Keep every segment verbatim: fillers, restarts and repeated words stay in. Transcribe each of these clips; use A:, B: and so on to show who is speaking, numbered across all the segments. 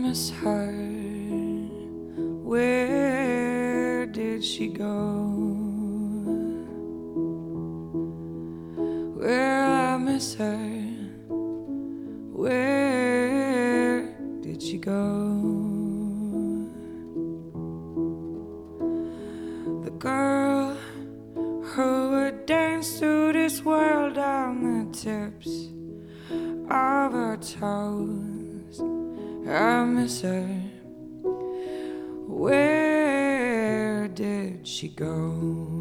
A: miss her. Where did she go? Where I miss her. Where did she go? The girl who would dance through this world on the tips of her toes. I miss her. Where did she go?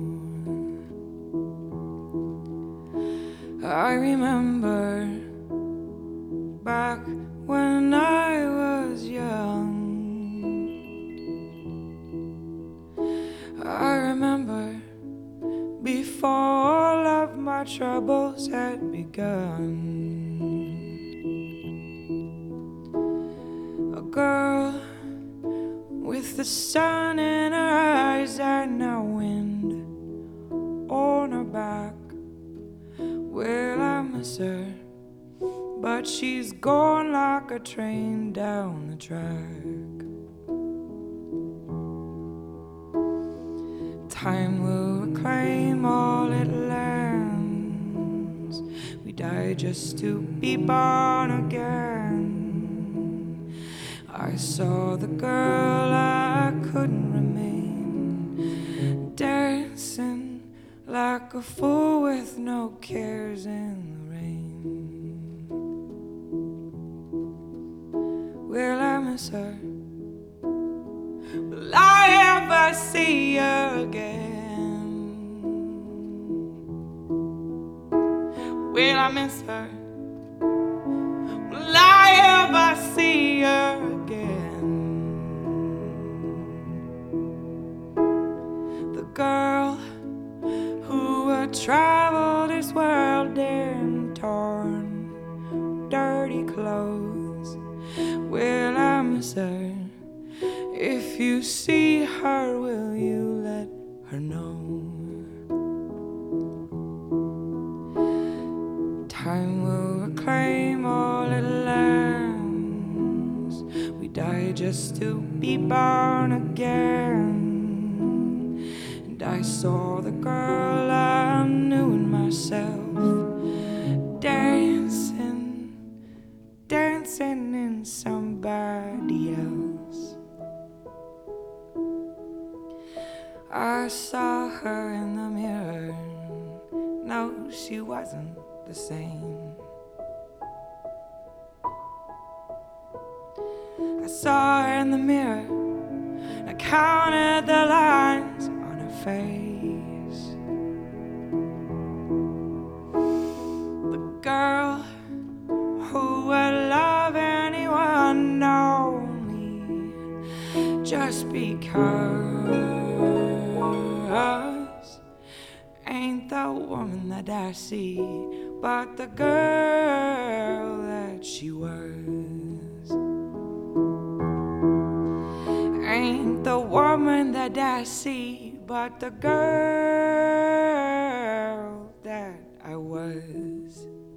A: I remember back when I was young. I remember before all of my troubles had begun. A girl with the sun in her eyes and the wind on her back. Well, I miss her, but she's gone like a train down the track. Time will reclaim all it lands. We die just to be born again. I saw the girl I couldn't remain, dancing like a fool with no cares in the rain. Will I miss her? Will I ever see her again? Will I miss her? Will I ever see her again? The girl who would travel this world in torn, dirty clothes. Will I miss her? If you see her, will you let her know? Time will reclaim all it lands. We die just to be born again. And I saw the girl I knew in myself, dancing, dancing in somebody else. I saw her in the mirror. No, she wasn't the same. I saw her in the mirror. I counted the lines on her face. The girl who would love anyone only just because ain't the woman that I see, but the girl that she was. Ain't the woman that I see, but the girl that I was.